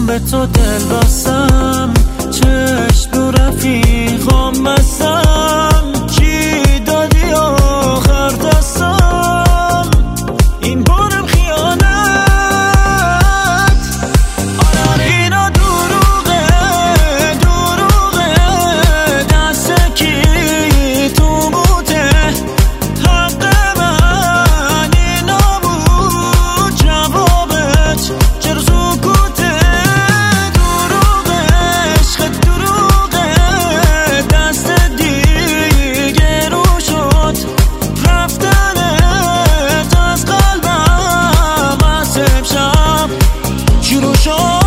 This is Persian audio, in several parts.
به تو دل باستم، چشم دو رفیقام بستم، چی دادی آخر دستم، این بارم خیانت. آره اینا دروغه دست کی تو موته، حق من اینا بود جوابت، چرا سکوته؟ دروغه عشق دروغه، دست دیگه رو شد، رفتنت از قلبم از امشب شروع شد.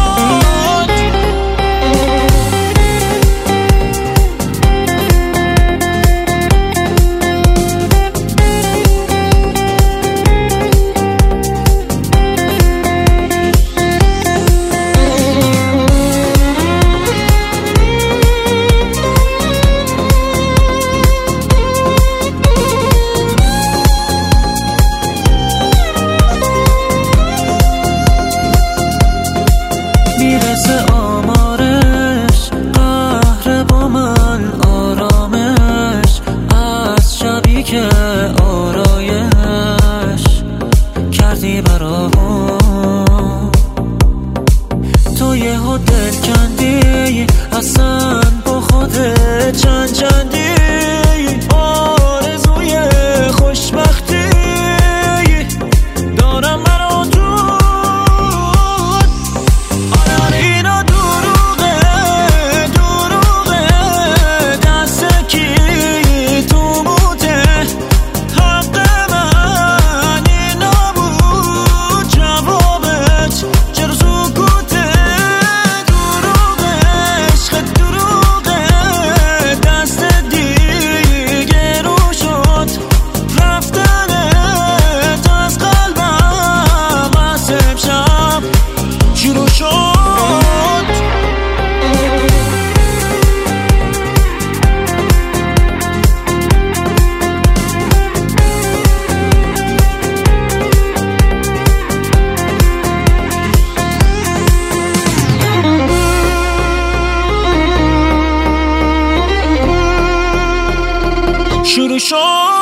میرسه آمارش، قهر با من آرامش، از شبی که آرایش کردی براهم، تو یهو دل کندی اصلا با خودت چندی، آرزوی خوشبختی دارم برا تو. شروع شد.